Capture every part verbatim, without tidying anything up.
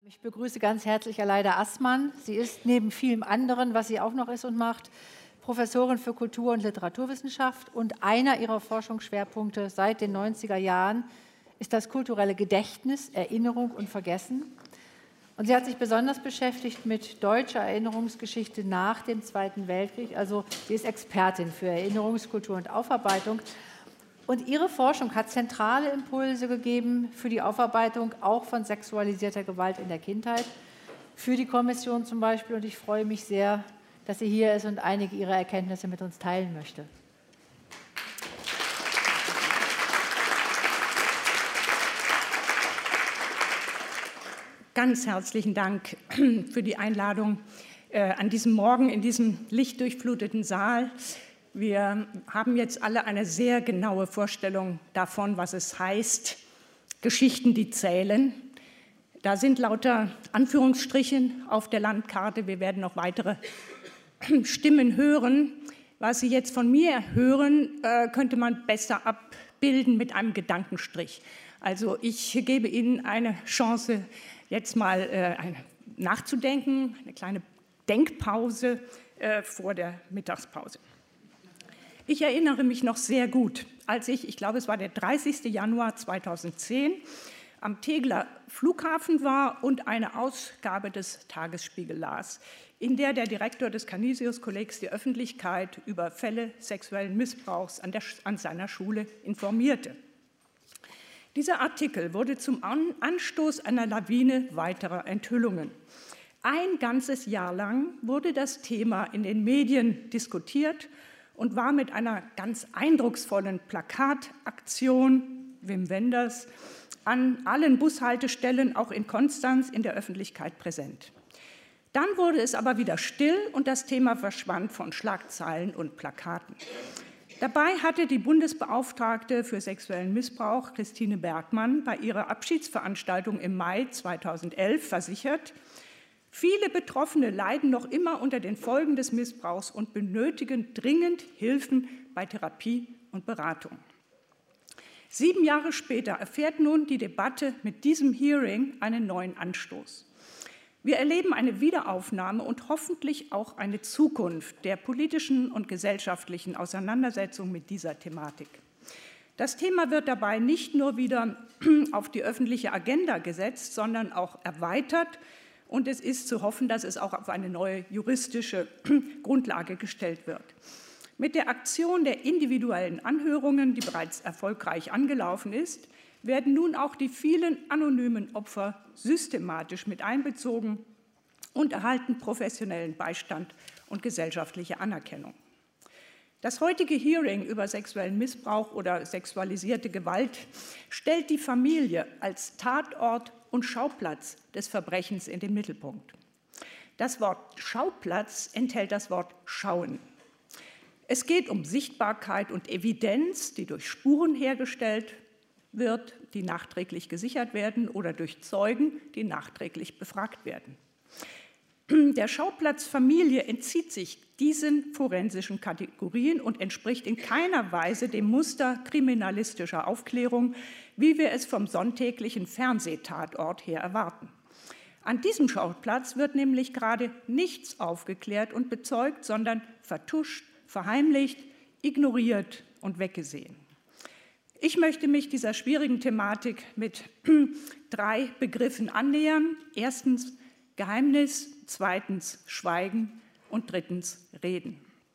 Ich begrüße ganz herzlich Aleida Assmann. Sie ist neben vielem anderen, was sie auch noch ist und macht, Professorin für Kultur- und Literaturwissenschaft, und einer ihrer Forschungsschwerpunkte seit den neunziger Jahren ist das kulturelle Gedächtnis, Erinnerung und Vergessen. Und sie hat sich besonders beschäftigt mit deutscher Erinnerungsgeschichte nach dem Zweiten Weltkrieg. Also sie ist Expertin für Erinnerungskultur und Aufarbeitung. Und ihre Forschung hat zentrale Impulse gegeben für die Aufarbeitung auch von sexualisierter Gewalt in der Kindheit, für die Kommission zum Beispiel. Und ich freue mich sehr, dass sie hier ist und einige ihrer Erkenntnisse mit uns teilen möchte. Ganz herzlichen Dank für die Einladung äh, an diesem Morgen in diesem lichtdurchfluteten Saal. Wir haben jetzt alle eine sehr genaue Vorstellung davon, was es heißt, Geschichten, die zählen. Da sind lauter Anführungsstriche auf der Landkarte. Wir werden noch weitere Stimmen hören. Was Sie jetzt von mir hören, könnte man besser abbilden mit einem Gedankenstrich. Also ich gebe Ihnen eine Chance, jetzt mal nachzudenken, eine kleine Denkpause vor der Mittagspause. Ich erinnere mich noch sehr gut, als ich, ich glaube, es war der dreißigste Januar zweitausendzehn, am Tegeler Flughafen war und eine Ausgabe des Tagesspiegel las, in der der Direktor des Canisius-Kollegs die Öffentlichkeit über Fälle sexuellen Missbrauchs an, der, an seiner Schule informierte. Dieser Artikel wurde zum Anstoß einer Lawine weiterer Enthüllungen. Ein ganzes Jahr lang wurde das Thema in den Medien diskutiert und war mit einer ganz eindrucksvollen Plakataktion, Wim Wenders, an allen Bushaltestellen, auch in Konstanz, in der Öffentlichkeit präsent. Dann wurde es aber wieder still und das Thema verschwand von Schlagzeilen und Plakaten. Dabei hatte die Bundesbeauftragte für sexuellen Missbrauch, Christine Bergmann, bei ihrer Abschiedsveranstaltung im Mai zweitausendelf versichert, viele Betroffene leiden noch immer unter den Folgen des Missbrauchs und benötigen dringend Hilfen bei Therapie und Beratung. Sieben Jahre später erfährt nun die Debatte mit diesem Hearing einen neuen Anstoß. Wir erleben eine Wiederaufnahme und hoffentlich auch eine Zukunft der politischen und gesellschaftlichen Auseinandersetzung mit dieser Thematik. Das Thema wird dabei nicht nur wieder auf die öffentliche Agenda gesetzt, sondern auch erweitert. Und es ist zu hoffen, dass es auch auf eine neue juristische Grundlage gestellt wird. Mit der Aktion der individuellen Anhörungen, die bereits erfolgreich angelaufen ist, werden nun auch die vielen anonymen Opfer systematisch mit einbezogen und erhalten professionellen Beistand und gesellschaftliche Anerkennung. Das heutige Hearing über sexuellen Missbrauch oder sexualisierte Gewalt stellt die Familie als Tatort und Schauplatz des Verbrechens in den Mittelpunkt. Das Wort Schauplatz enthält das Wort Schauen. Es geht um Sichtbarkeit und Evidenz, die durch Spuren hergestellt wird, die nachträglich gesichert werden, oder durch Zeugen, die nachträglich befragt werden. Der Schauplatz Familie entzieht sich diesen forensischen Kategorien und entspricht in keiner Weise dem Muster kriminalistischer Aufklärung, wie wir es vom sonntäglichen Fernsehtatort her erwarten. An diesem Schauplatz wird nämlich gerade nichts aufgeklärt und bezeugt, sondern vertuscht, verheimlicht, ignoriert und weggesehen. Ich möchte mich dieser schwierigen Thematik mit drei Begriffen annähern. Erstens Geheimnis, zweitens Schweigen und drittens Reden.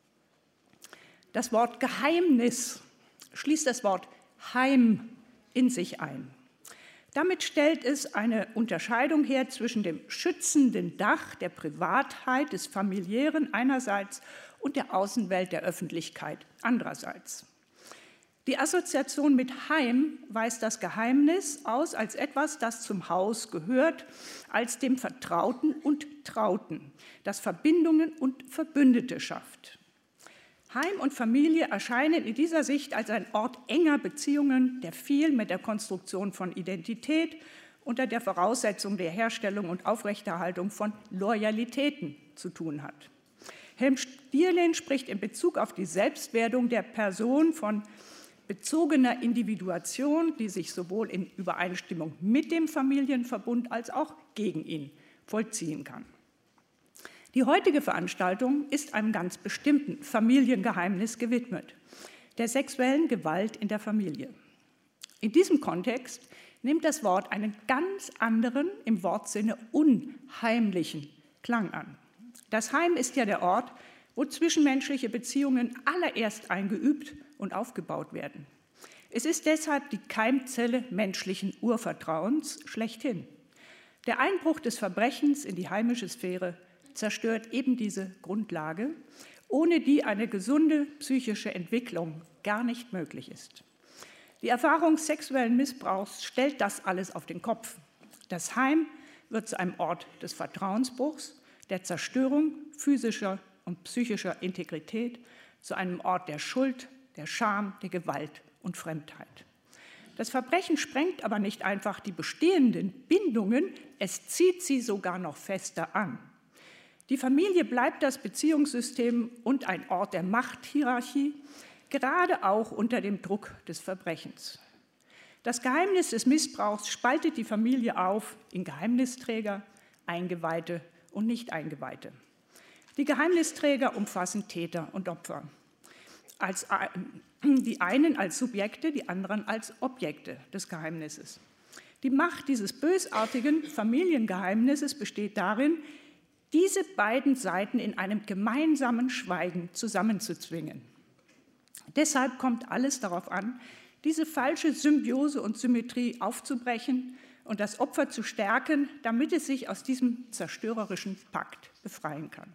Das Wort Geheimnis schließt das Wort Heim in sich ein. Damit stellt es eine Unterscheidung her zwischen dem schützenden Dach der Privatheit, des Familiären einerseits und der Außenwelt der Öffentlichkeit andererseits. Die Assoziation mit Heim weist das Geheimnis aus als etwas, das zum Haus gehört, als dem Vertrauten und Trauten, das Verbindungen und Verbündete schafft. Heim und Familie erscheinen in dieser Sicht als ein Ort enger Beziehungen, der viel mit der Konstruktion von Identität unter der Voraussetzung der Herstellung und Aufrechterhaltung von Loyalitäten zu tun hat. Helm Stierlin spricht in Bezug auf die Selbstwerdung der Person von bezogener Individuation, die sich sowohl in Übereinstimmung mit dem Familienverbund als auch gegen ihn vollziehen kann. Die heutige Veranstaltung ist einem ganz bestimmten Familiengeheimnis gewidmet, der sexuellen Gewalt in der Familie. In diesem Kontext nimmt das Wort einen ganz anderen, im Wortsinne unheimlichen Klang an. Das Heim ist ja der Ort, wo zwischenmenschliche Beziehungen allererst eingeübt und aufgebaut werden. Es ist deshalb die Keimzelle menschlichen Urvertrauens schlechthin. Der Einbruch des Verbrechens in die heimische Sphäre zerstört eben diese Grundlage, ohne die eine gesunde psychische Entwicklung gar nicht möglich ist. Die Erfahrung sexuellen Missbrauchs stellt das alles auf den Kopf. Das Heim wird zu einem Ort des Vertrauensbruchs, der Zerstörung physischer und psychischer Integrität, zu einem Ort der Schuld, der Scham, der Gewalt und Fremdheit. Das Verbrechen sprengt aber nicht einfach die bestehenden Bindungen, es zieht sie sogar noch fester an. Die Familie bleibt das Beziehungssystem und ein Ort der Machthierarchie, gerade auch unter dem Druck des Verbrechens. Das Geheimnis des Missbrauchs spaltet die Familie auf in Geheimnisträger, Eingeweihte und Nicht-Eingeweihte. Die Geheimnisträger umfassen Täter und Opfer. Als, die einen als Subjekte, die anderen als Objekte des Geheimnisses. Die Macht dieses bösartigen Familiengeheimnisses besteht darin, diese beiden Seiten in einem gemeinsamen Schweigen zusammenzuzwingen. Deshalb kommt alles darauf an, diese falsche Symbiose und Symmetrie aufzubrechen und das Opfer zu stärken, damit es sich aus diesem zerstörerischen Pakt befreien kann.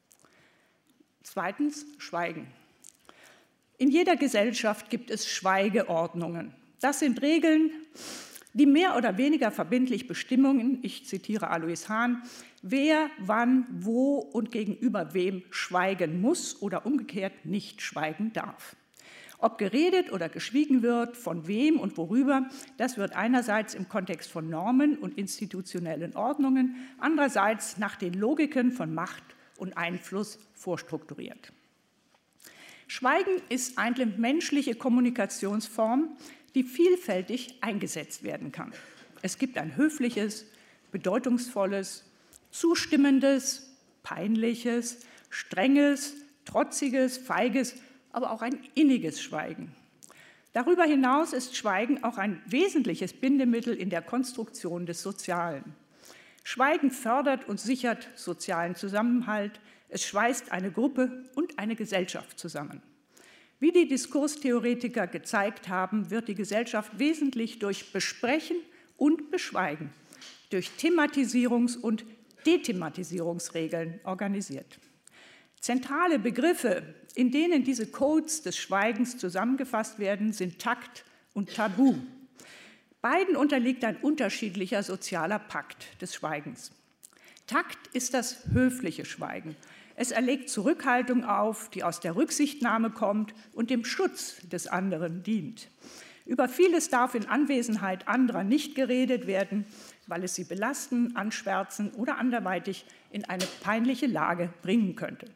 Zweitens, Schweigen. In jeder Gesellschaft gibt es Schweigeordnungen. Das sind Regeln, die mehr oder weniger verbindlich Bestimmungen, ich zitiere Alois Hahn, wer, wann, wo und gegenüber wem schweigen muss oder umgekehrt nicht schweigen darf. Ob geredet oder geschwiegen wird, von wem und worüber, das wird einerseits im Kontext von Normen und institutionellen Ordnungen, andererseits nach den Logiken von Macht und Einfluss vorstrukturiert. Schweigen ist eine menschliche Kommunikationsform, die vielfältig eingesetzt werden kann. Es gibt ein höfliches, bedeutungsvolles, zustimmendes, peinliches, strenges, trotziges, feiges, aber auch ein inniges Schweigen. Darüber hinaus ist Schweigen auch ein wesentliches Bindemittel in der Konstruktion des Sozialen. Schweigen fördert und sichert sozialen Zusammenhalt, es schweißt eine Gruppe und eine Gesellschaft zusammen. Wie die Diskurstheoretiker gezeigt haben, wird die Gesellschaft wesentlich durch Besprechen und Beschweigen, durch Thematisierungs- und Dethematisierungsregeln organisiert. Zentrale Begriffe, in denen diese Codes des Schweigens zusammengefasst werden, sind Takt und Tabu. Beiden unterliegt ein unterschiedlicher sozialer Pakt des Schweigens. Takt ist das höfliche Schweigen. Es erlegt Zurückhaltung auf, die aus der Rücksichtnahme kommt und dem Schutz des anderen dient. Über vieles darf in Anwesenheit anderer nicht geredet werden, weil es sie belasten, anschwärzen oder anderweitig in eine peinliche Lage bringen könnte.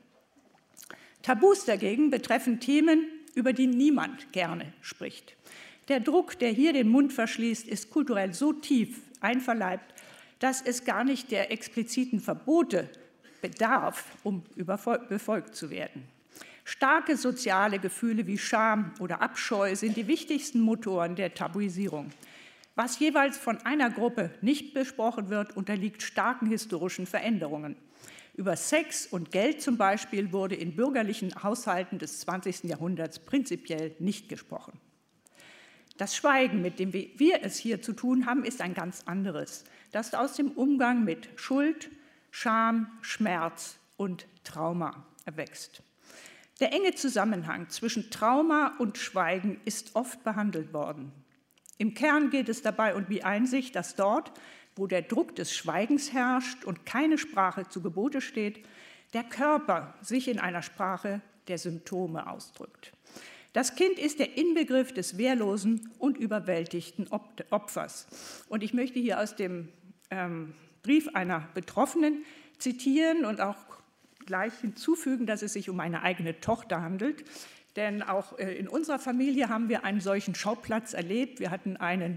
Tabus dagegen betreffen Themen, über die niemand gerne spricht. Der Druck, der hier den Mund verschließt, ist kulturell so tief einverleibt, dass es gar nicht der expliziten Verbote bedarf, um befolgt zu werden. Starke soziale Gefühle wie Scham oder Abscheu sind die wichtigsten Motoren der Tabuisierung. Was jeweils von einer Gruppe nicht besprochen wird, unterliegt starken historischen Veränderungen. Über Sex und Geld zum Beispiel wurde in bürgerlichen Haushalten des zwanzigsten Jahrhunderts prinzipiell nicht gesprochen. Das Schweigen, mit dem wir es hier zu tun haben, ist ein ganz anderes, das aus dem Umgang mit Schuld, Scham, Schmerz und Trauma erwächst. Der enge Zusammenhang zwischen Trauma und Schweigen ist oft behandelt worden. Im Kern geht es dabei um die Einsicht, dass dort, wo der Druck des Schweigens herrscht und keine Sprache zu Gebote steht, der Körper sich in einer Sprache der Symptome ausdrückt. Das Kind ist der Inbegriff des wehrlosen und überwältigten Opfers. Und ich möchte hier aus dem ähm, Brief einer Betroffenen zitieren und auch gleich hinzufügen, dass es sich um eine eigene Tochter handelt. Denn auch in unserer Familie haben wir einen solchen Schauplatz erlebt. Wir hatten einen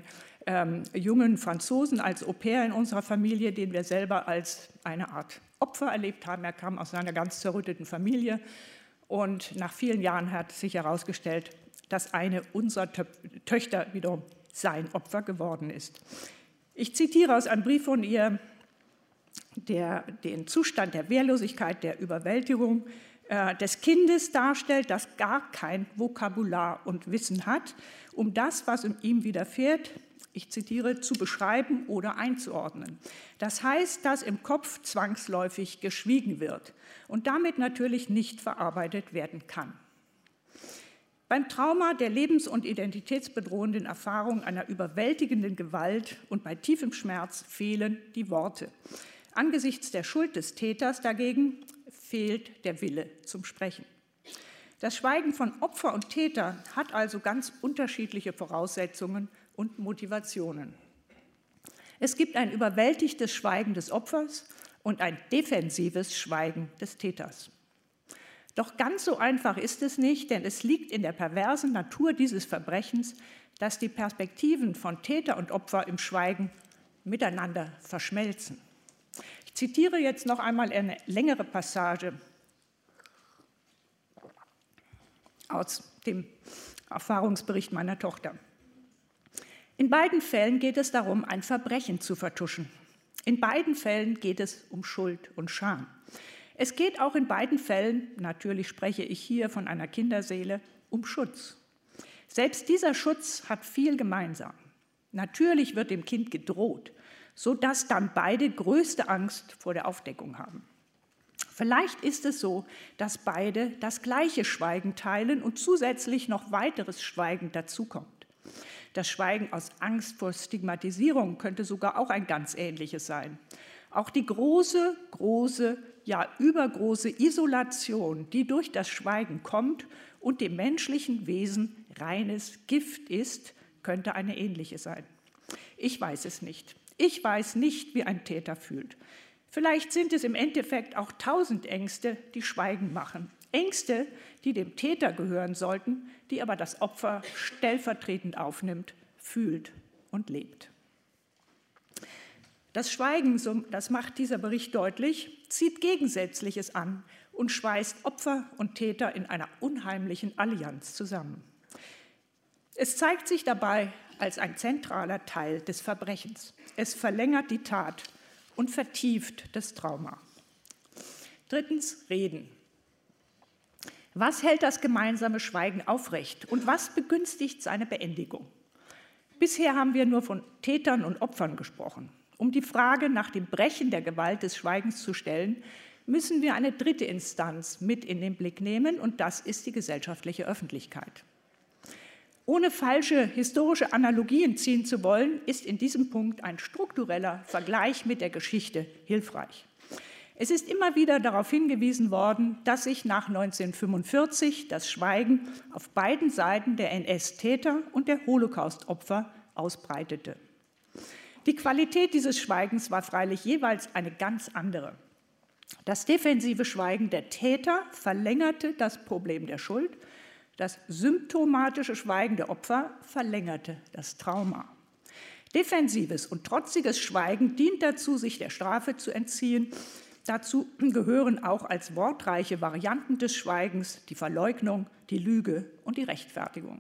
ähm, jungen Franzosen als Au-pair in unserer Familie, den wir selber als eine Art Opfer erlebt haben. Er kam aus einer ganz zerrütteten Familie und nach vielen Jahren hat sich herausgestellt, dass eine unserer Töchter wiederum sein Opfer geworden ist. Ich zitiere aus einem Brief von ihr, der den Zustand der Wehrlosigkeit, der Überwältigung äh, des Kindes darstellt, das gar kein Vokabular und Wissen hat, um das, was ihm widerfährt, ich zitiere, zu beschreiben oder einzuordnen. Das heißt, dass im Kopf zwangsläufig geschwiegen wird und damit natürlich nicht verarbeitet werden kann. Beim Trauma der lebens- und identitätsbedrohenden Erfahrung einer überwältigenden Gewalt und bei tiefem Schmerz fehlen die Worte. Angesichts der Schuld des Täters dagegen fehlt der Wille zum Sprechen. Das Schweigen von Opfer und Täter hat also ganz unterschiedliche Voraussetzungen und Motivationen. Es gibt ein überwältigtes Schweigen des Opfers und ein defensives Schweigen des Täters. Doch ganz so einfach ist es nicht, denn es liegt in der perversen Natur dieses Verbrechens, dass die Perspektiven von Täter und Opfer im Schweigen miteinander verschmelzen. Ich zitiere jetzt noch einmal eine längere Passage aus dem Erfahrungsbericht meiner Tochter. In beiden Fällen geht es darum, ein Verbrechen zu vertuschen. In beiden Fällen geht es um Schuld und Scham. Es geht auch in beiden Fällen, natürlich spreche ich hier von einer Kinderseele, um Schutz. Selbst dieser Schutz hat viel gemeinsam. Natürlich wird dem Kind gedroht, sodass dann beide größte Angst vor der Aufdeckung haben. Vielleicht ist es so, dass beide das gleiche Schweigen teilen und zusätzlich noch weiteres Schweigen dazukommt. Das Schweigen aus Angst vor Stigmatisierung könnte sogar auch ein ganz ähnliches sein. Auch die große, große, ja übergroße Isolation, die durch das Schweigen kommt und dem menschlichen Wesen reines Gift ist, könnte eine ähnliche sein. Ich weiß es nicht. Ich weiß nicht, wie ein Täter fühlt. Vielleicht sind es im Endeffekt auch tausend Ängste, die Schweigen machen. Ängste, die dem Täter gehören sollten, die aber das Opfer stellvertretend aufnimmt, fühlt und lebt. Das Schweigen, so, das macht dieser Bericht deutlich, zieht Gegensätzliches an und schweißt Opfer und Täter in einer unheimlichen Allianz zusammen. Es zeigt sich dabei als ein zentraler Teil des Verbrechens. Es verlängert die Tat und vertieft das Trauma. Drittens, Reden. Was hält das gemeinsame Schweigen aufrecht und was begünstigt seine Beendigung? Bisher haben wir nur von Tätern und Opfern gesprochen. Um die Frage nach dem Brechen der Gewalt des Schweigens zu stellen, müssen wir eine dritte Instanz mit in den Blick nehmen, und das ist die gesellschaftliche Öffentlichkeit. Ohne falsche historische Analogien ziehen zu wollen, ist in diesem Punkt ein struktureller Vergleich mit der Geschichte hilfreich. Es ist immer wieder darauf hingewiesen worden, dass sich nach neunzehnhundertfünfundvierzig das Schweigen auf beiden Seiten der N S-Täter und der Holocaust-Opfer ausbreitete. Die Qualität dieses Schweigens war freilich jeweils eine ganz andere. Das defensive Schweigen der Täter verlängerte das Problem der Schuld, das symptomatische Schweigen der Opfer verlängerte das Trauma. Defensives und trotziges Schweigen dient dazu, sich der Strafe zu entziehen. Dazu gehören auch als wortreiche Varianten des Schweigens die Verleugnung, die Lüge und die Rechtfertigung.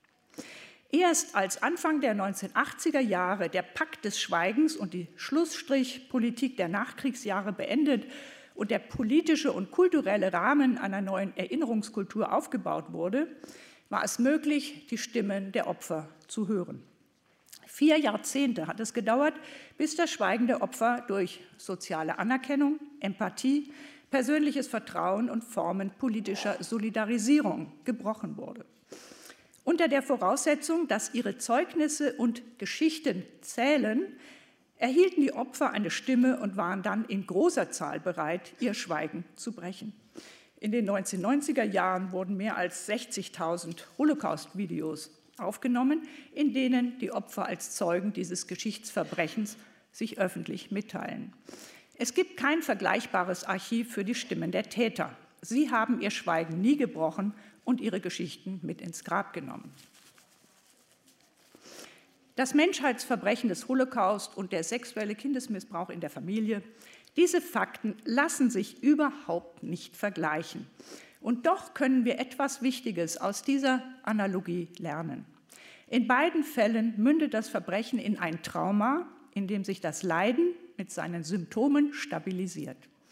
Erst als Anfang der neunzehnhundertachtziger Jahre der Pakt des Schweigens und die Schlussstrichpolitik der Nachkriegsjahre beendet und der politische und kulturelle Rahmen einer neuen Erinnerungskultur aufgebaut wurde, war es möglich, die Stimmen der Opfer zu hören. Vier Jahrzehnte hat es gedauert, bis das Schweigen der Opfer durch soziale Anerkennung, Empathie, persönliches Vertrauen und Formen politischer Solidarisierung gebrochen wurde. Unter der Voraussetzung, dass ihre Zeugnisse und Geschichten zählen, erhielten die Opfer eine Stimme und waren dann in großer Zahl bereit, ihr Schweigen zu brechen. In den neunzehnhundertneunziger Jahren wurden mehr als sechzigtausend Holocaust-Videos aufgenommen, in denen die Opfer als Zeugen dieses Geschichtsverbrechens sich öffentlich mitteilen. Es gibt kein vergleichbares Archiv für die Stimmen der Täter. Sie haben ihr Schweigen nie gebrochen und ihre Geschichten mit ins Grab genommen. Das Menschheitsverbrechen des Holocaust und der sexuelle Kindesmissbrauch in der Familie, diese Fakten lassen sich überhaupt nicht vergleichen. Und doch können wir etwas Wichtiges aus dieser Analogie lernen. In beiden Fällen mündet das Verbrechen in ein Trauma, in dem sich das Leiden mit seinen Symptomen stabilisiert.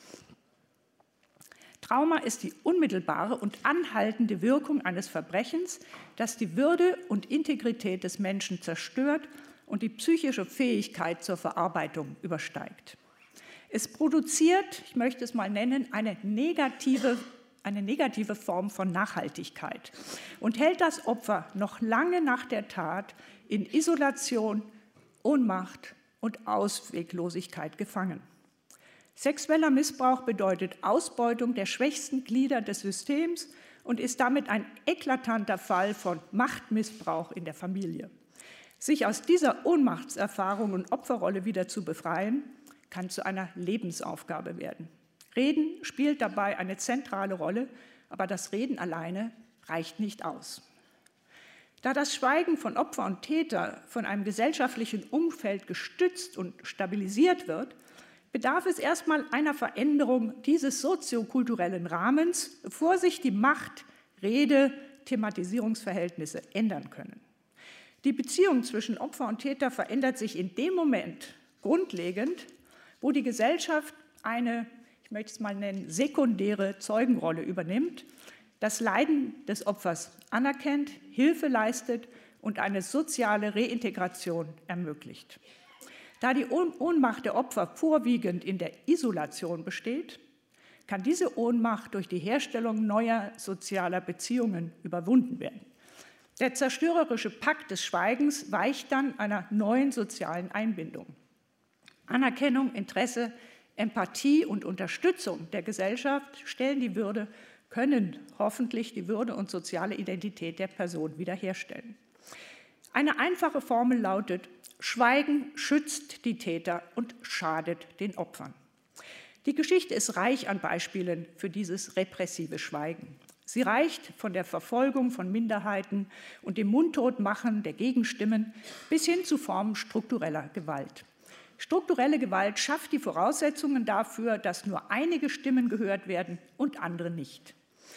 Trauma ist die unmittelbare und anhaltende Wirkung eines Verbrechens, das die Würde und Integrität des Menschen zerstört und die psychische Fähigkeit zur Verarbeitung übersteigt. Es produziert, ich möchte es mal nennen, eine negative, eine negative Form von Nachhaltigkeit und hält das Opfer noch lange nach der Tat in Isolation, Ohnmacht und Ausweglosigkeit gefangen. Sexueller Missbrauch bedeutet Ausbeutung der schwächsten Glieder des Systems und ist damit ein eklatanter Fall von Machtmissbrauch in der Familie. Sich aus dieser Ohnmachtserfahrung und Opferrolle wieder zu befreien, kann zu einer Lebensaufgabe werden. Reden spielt dabei eine zentrale Rolle, aber das Reden alleine reicht nicht aus. Da das Schweigen von Opfer und Täter von einem gesellschaftlichen Umfeld gestützt und stabilisiert wird, bedarf es erstmal einer Veränderung dieses soziokulturellen Rahmens, bevor sich die Macht-, Rede-, Thematisierungsverhältnisse ändern können. Die Beziehung zwischen Opfer und Täter verändert sich in dem Moment grundlegend, wo die Gesellschaft eine, ich möchte es mal nennen, sekundäre Zeugenrolle übernimmt, das Leiden des Opfers anerkennt, Hilfe leistet und eine soziale Reintegration ermöglicht. Da die Ohnmacht der Opfer vorwiegend in der Isolation besteht, kann diese Ohnmacht durch die Herstellung neuer sozialer Beziehungen überwunden werden. Der zerstörerische Pakt des Schweigens weicht dann einer neuen sozialen Einbindung. Anerkennung, Interesse, Empathie und Unterstützung der Gesellschaft stellen die Würde, können hoffentlich die Würde und soziale Identität der Person wiederherstellen. Eine einfache Formel lautet: Schweigen schützt die Täter und schadet den Opfern. Die Geschichte ist reich an Beispielen für dieses repressive Schweigen. Sie reicht von der Verfolgung von Minderheiten und dem Mundtotmachen der Gegenstimmen bis hin zu Formen struktureller Gewalt. Strukturelle Gewalt schafft die Voraussetzungen dafür, dass nur einige Stimmen gehört werden und andere nicht.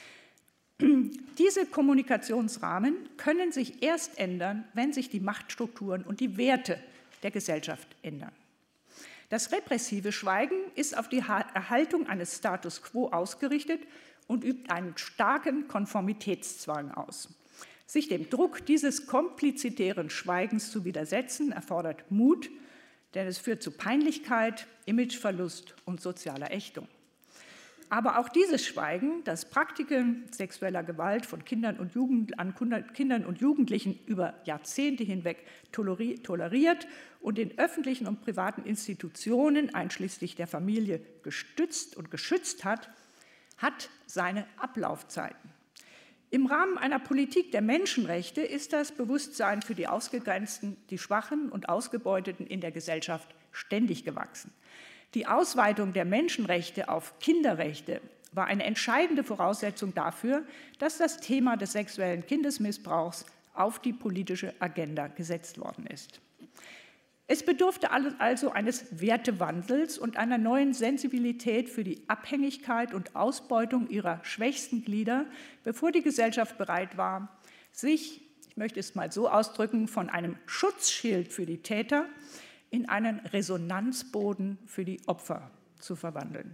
Diese Kommunikationsrahmen können sich erst ändern, wenn sich die Machtstrukturen und die Werte der Gesellschaft ändern. Das repressive Schweigen ist auf die Erhaltung eines Status quo ausgerichtet und übt einen starken Konformitätszwang aus. Sich dem Druck dieses komplizitären Schweigens zu widersetzen, erfordert Mut, denn es führt zu Peinlichkeit, Imageverlust und sozialer Ächtung. Aber auch dieses Schweigen, das Praktiken sexueller Gewalt von Kindern und Jugend, an Kindern und Jugendlichen über Jahrzehnte hinweg toleriert und in öffentlichen und privaten Institutionen, einschließlich der Familie, gestützt und geschützt hat, hat seine Ablaufzeiten. Im Rahmen einer Politik der Menschenrechte ist das Bewusstsein für die Ausgegrenzten, die Schwachen und Ausgebeuteten in der Gesellschaft ständig gewachsen. Die Ausweitung der Menschenrechte auf Kinderrechte war eine entscheidende Voraussetzung dafür, dass das Thema des sexuellen Kindesmissbrauchs auf die politische Agenda gesetzt worden ist. Es bedurfte also eines Wertewandels und einer neuen Sensibilität für die Abhängigkeit und Ausbeutung ihrer schwächsten Glieder, bevor die Gesellschaft bereit war, sich, ich möchte es mal so ausdrücken, von einem Schutzschild für die Täter in einen Resonanzboden für die Opfer zu verwandeln.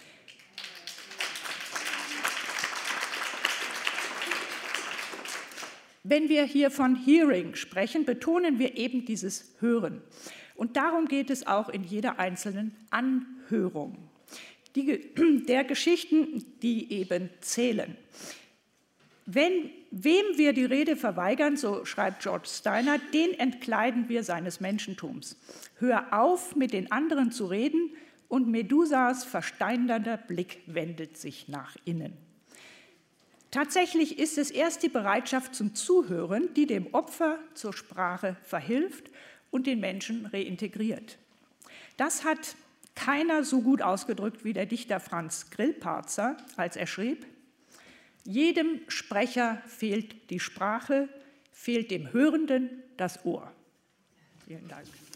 Wenn wir hier von Hearing sprechen, betonen wir eben dieses Hören. Und darum geht es auch in jeder einzelnen Anhörung. Die, der Geschichten, die eben zählen. Wenn, wem wir die Rede verweigern, so schreibt George Steiner, den entkleiden wir seines Menschentums. Hör auf, mit den anderen zu reden, und Medusas versteinernder Blick wendet sich nach innen. Tatsächlich ist es erst die Bereitschaft zum Zuhören, die dem Opfer zur Sprache verhilft und den Menschen reintegriert. Das hat keiner so gut ausgedrückt wie der Dichter Franz Grillparzer, als er schrieb: Jedem Sprecher fehlt die Sprache, fehlt dem Hörenden das Ohr. Vielen Dank.